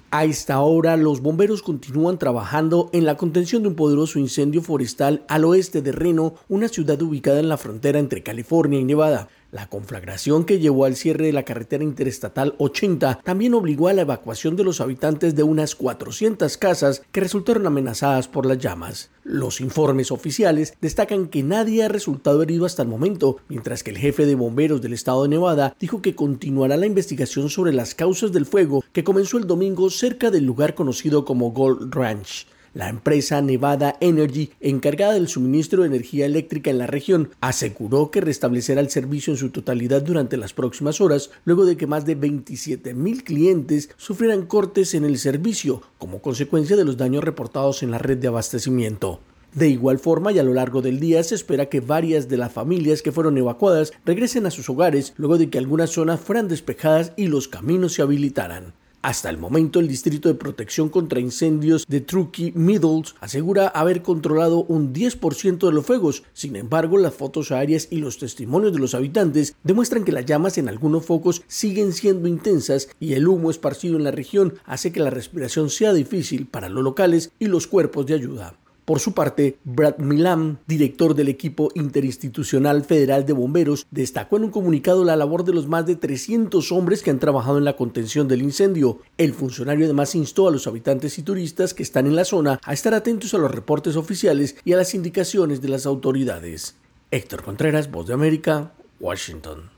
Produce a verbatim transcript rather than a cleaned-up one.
A esta hora, los bomberos continúan trabajando en la contención de un poderoso incendio forestal al oeste de Reno, una ciudad ubicada en la frontera entre California y Nevada. La conflagración que llevó al cierre de la carretera interestatal ochenta también obligó a la evacuación de los habitantes de unas cuatrocientas casas que resultaron amenazadas por las llamas. Los informes oficiales destacan que nadie ha resultado herido hasta el momento, mientras que el jefe de bomberos del estado de Nevada dijo que continuará la investigación sobre las causas del fuego que comenzó el domingo cerca del lugar conocido como Gold Ranch. La empresa Nevada Energy, encargada del suministro de energía eléctrica en la región, aseguró que restablecerá el servicio en su totalidad durante las próximas horas, luego de que más de veintisiete mil clientes sufrieran cortes en el servicio como consecuencia de los daños reportados en la red de abastecimiento. De igual forma, y a lo largo del día, se espera que varias de las familias que fueron evacuadas regresen a sus hogares luego de que algunas zonas fueran despejadas y los caminos se habilitaran. Hasta el momento, el Distrito de Protección contra Incendios de Truckee Meadows asegura haber controlado un diez por ciento de los fuegos. Sin embargo, las fotos aéreas y los testimonios de los habitantes demuestran que las llamas en algunos focos siguen siendo intensas y el humo esparcido en la región hace que la respiración sea difícil para los locales y los cuerpos de ayuda. Por su parte, Brad Milam, director del equipo interinstitucional federal de bomberos, destacó en un comunicado la labor de los más de trescientos hombres que han trabajado en la contención del incendio. El funcionario además instó a los habitantes y turistas que están en la zona a estar atentos a los reportes oficiales y a las indicaciones de las autoridades. Héctor Contreras, Voz de América, Washington.